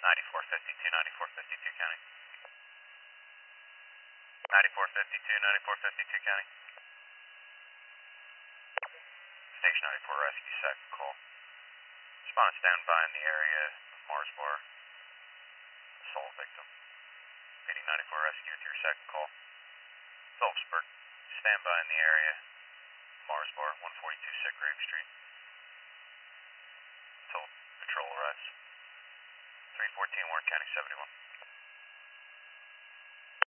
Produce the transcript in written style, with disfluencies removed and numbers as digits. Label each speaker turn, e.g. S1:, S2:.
S1: 9452, 9452 County. 9452, 9452 County. Station 94 Rescue, second call. Respondent standby in the area of Mars Bar. Assault victim. Meeting 94 Rescue with your second call. Phillipsburg. Standby in the area. Mars Bar, 142 Sick Grave Street. Until patrol arrives. 314 Warren County 71.